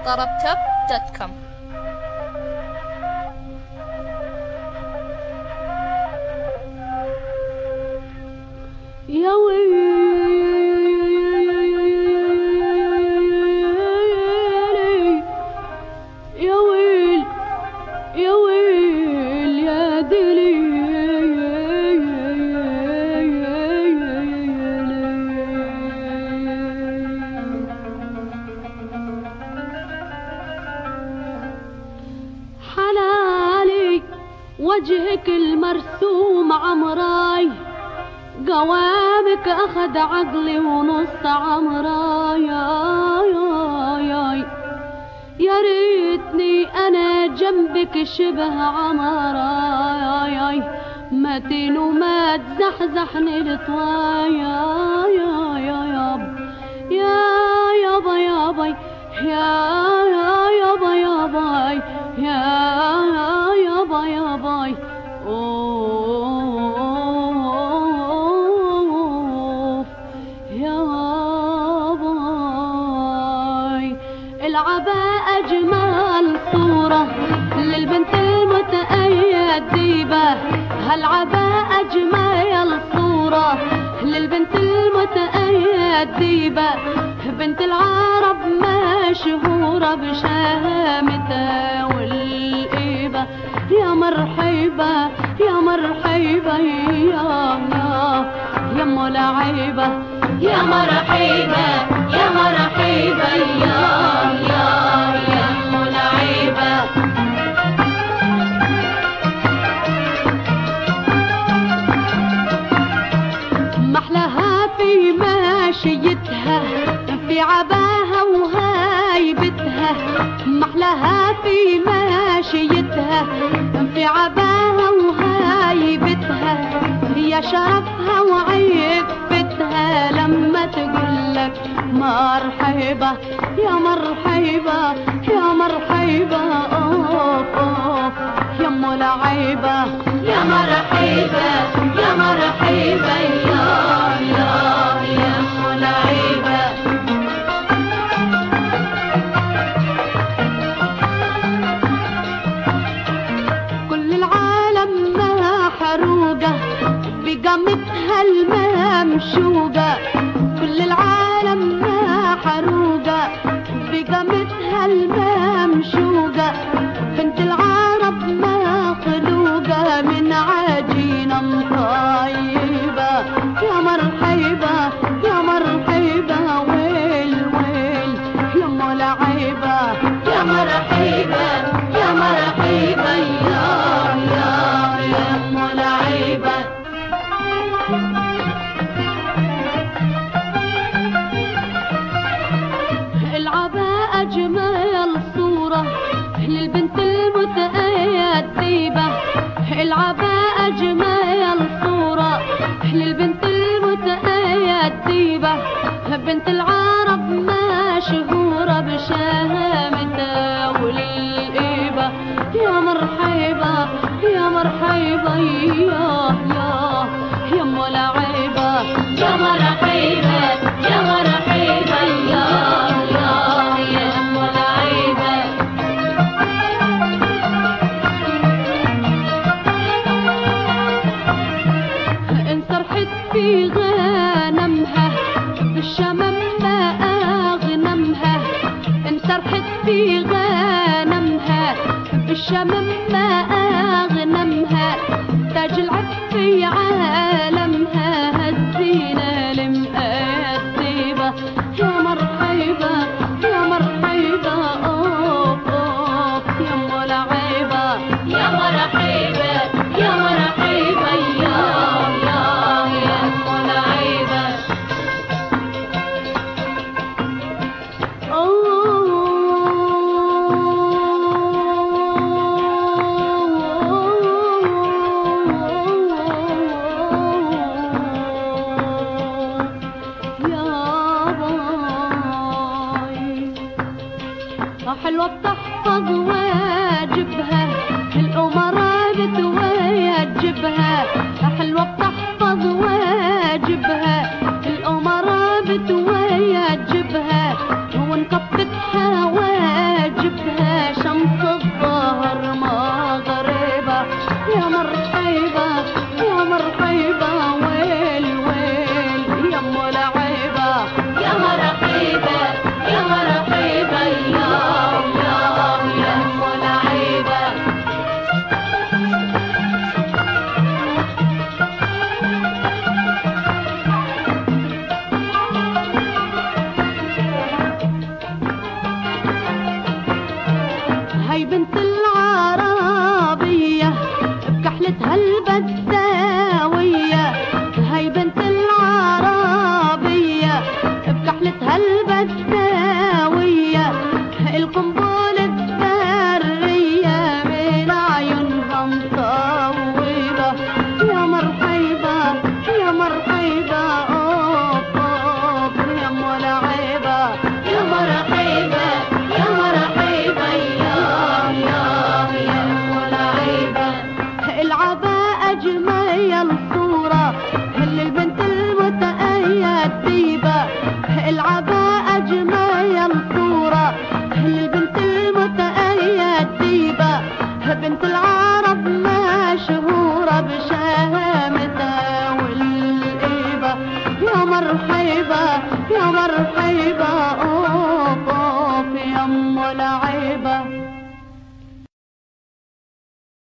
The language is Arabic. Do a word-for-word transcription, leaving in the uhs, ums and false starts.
طرب توب دوت كوم. يا ويلي يا ويل يا ويل يا دلي حلالي وجهك المرسوم عمراي، قوامك أخذ عقلي ونص عمراي. يا ريتني أنا جنبك شبه عمراي، متين وما تزحزحني لطوايا. يا يابا يا يابا يابا يا يابا يابا يا يابا يابا العباء أجمل صورة للبنت المتأيد ديبة، هالعباء أجمل صورة للبنت المتأيد ديبة، بنت العرب مشهورة بشهامتها والإيبة. يا مرحبا يا مرحبا يا يا يا ام لعيبة، يا مرحبا يا مرحبا يا يا يا ام لعيبة. محلها في ماشيتها في عباها وهايبتها، محلها في ماشيتها في عباها وهايبتها، هي شرفها وعفتها لما تقولك مرحبا يا مرحبا يا مرحبا أوف أوف يا ام لعيبة، يا مرحبا يا مرحبا يا يا يا ام لعيبة. كل العالم محروقة بقامتها الممشوقة، كل العالم محروقة بقامتها الممشوقة، بنت العرب مخلوقة من عجينة مطيبة. يا مرحبا يا مرحبا ويل ويل يا ام لعيبة، يا مرحبا يا مرحبا يا يا يا ام لعيبة. العباء أجمل صورة للبنت المتأيد ديبة، العباء أجمل صورة للبنت المتأيد ديبة، بنت العرب مشهورة بشهامتها والإيبة. يا مرحبا يا مرحبا يا يا يا ام لعيبة، يا مرحبا يا مرحبا يا يا يا ام لعيبة. انسرحت في غنمها بالشمم ما أغنمها، انسرحت في غنمها بالشمم ما أغنمها، تاج العف في عالمها الزينة المؤدبة. يا مرحبا يا مرحبا أوف أوف يا ام لعيبة، يا مرحبا يا مرحبا يا يا يا ام لعيبة. حلوة بتحفظ واجبها الأمراء بتواجبها، حلوة بتحفظ واجبها الأمراء بتواجبها، وانقبتها واجبها مرحبا يا مرحبا ويل ويل يا ام العيبة يا مرحبا يا مرحبا يا يا يا ام العيبة. هاي بنت العربية بكحلتها البداوية، هاي بنت العربية بكحلتها البداوية، القنبلة الذرية من عيونها مطولة. يا مرحبا يا مرحبا أوب أوب يا ام العيبة يا مرحبا يا مرحبا يا يا يا ام العيبة. العباءة أجمل صورة للبنت المتأيد طيبة، العباءة أجمل صورة للبنت المتأيد طيبة، بنت العرب مشهورة بشهامتها والإيبة. يا مرحبا يا مرحبا